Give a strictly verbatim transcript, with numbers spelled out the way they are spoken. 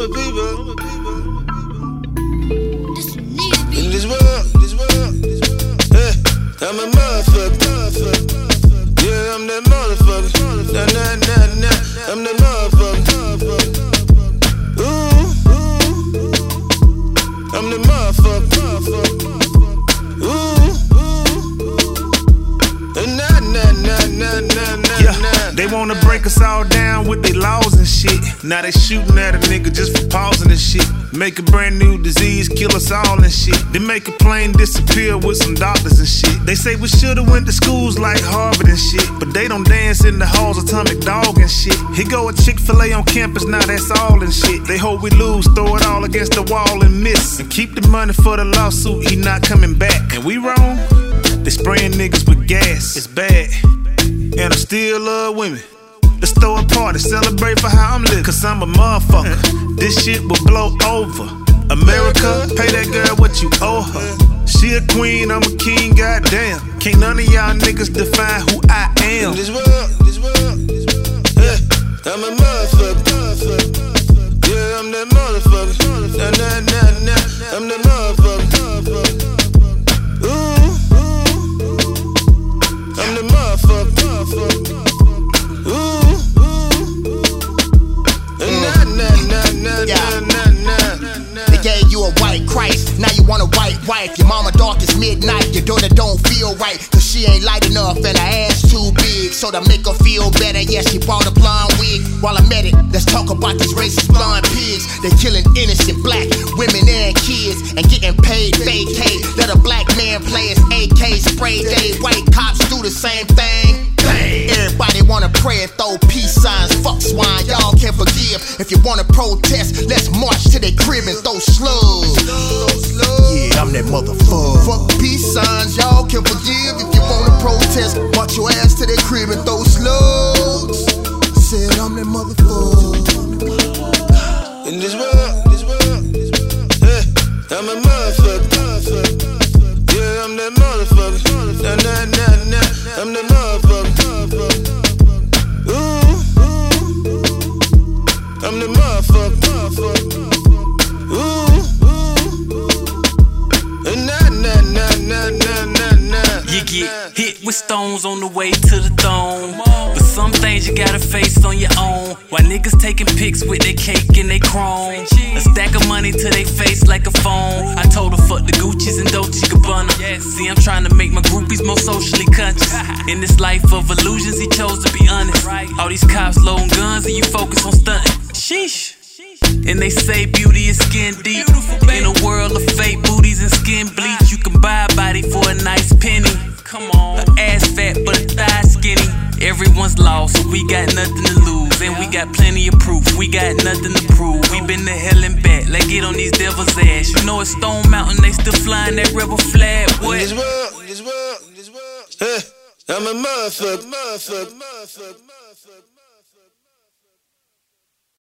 a people. In this world, this world, this world. Hey, I'm a motherfucker. Yeah, I'm that motherfucker. Nah, nah, nah, nah. I'm that motherfucker. Ooh, ooh. I'm the motherfucker. Ooh, ooh. Nah, nah, nah, nah, nah, nah. Yeah, they wanna break us all down with their laws and shit. Now they shooting at a nigga just for pausing and shit. Make a brand new disease, kill us all and shit. They make a plane disappear with some doctors and shit. They say we should've went to schools like Harvard and shit, but they don't dance in the halls of Atomic Dog and shit. Here go a Chick-fil-A on campus, now that's all and shit. They hope we lose, throw it all against the wall and miss, and keep the money for the lawsuit, he not coming back. And we wrong? They spraying niggas with gas, it's bad. And I still love women. Let's throw a party, celebrate for how I'm living, cause I'm a motherfucker. This shit will blow over. America, pay that girl what you owe her. She a queen, I'm a king, goddamn. Can't none of y'all niggas define who I am. In this world, this world, this world. Yeah, I'm a motherfucker. Yeah, I'm that motherfucker. Nah, nah, nah, nah. I'm that motherfucker. Ooh, ooh. I'm the motherfucker. They gave you a white Christ, now you want a white wife. Your mama dark as midnight, your daughter don't feel right, cause she ain't light enough and her ass too big. So to make her feel better, yeah, she bought a blonde wig. While I'm at it, let's talk about these racist blonde pigs. They killing innocent black women and kids and getting paid vacate. Let a black man play his A K spray day. White cops do the same thing. Bang. Everybody wanna pray and throw peace signs. Fuck swine, y'all can't forgive. If you wanna protest, let's march to their crib and throw slugs. Yeah, I'm that motherfucker. Fuck peace signs, y'all can forgive. If you wanna protest, march your ass to their crib and throw slugs. Said I'm that motherfucker. In this world, this world, this world. Hey, I'm a motherfucker. Yeah, I'm that motherfucker. Nah, nah, nah, nah. I'm that motherfucker. Ooh, ooh. I'm the motherfucker. Ooh, ooh. Nah, nah, nah, nah, nah, nah, nah. You get hit with stones on the way to the throne, but some things you gotta face on your own. While niggas taking pics with their cake and they chrome, a stack of money to their face like a phone. I told her fuck the Gucci's and Dolce Gabbana. See, I'm trying to make my groupies more socially conscious. In this life of illusions, he chose to be honest. All these cops loading guns and you focus on stunting. Sheesh. And they say beauty is skin deep. In a world of fake booties and skin bleach, you can buy a body for a nice penny. Come on, her ass fat but her thighs skinny. Everyone's lost, so we got nothing to lose, and we got plenty of proof. We got nothing to prove. We been to hell and back. Let's get on these devils' ass. You know it's Stone Mountain, they still flying that rebel flag. What? In this world, this world, this world. Hey, I'm a motherfucker.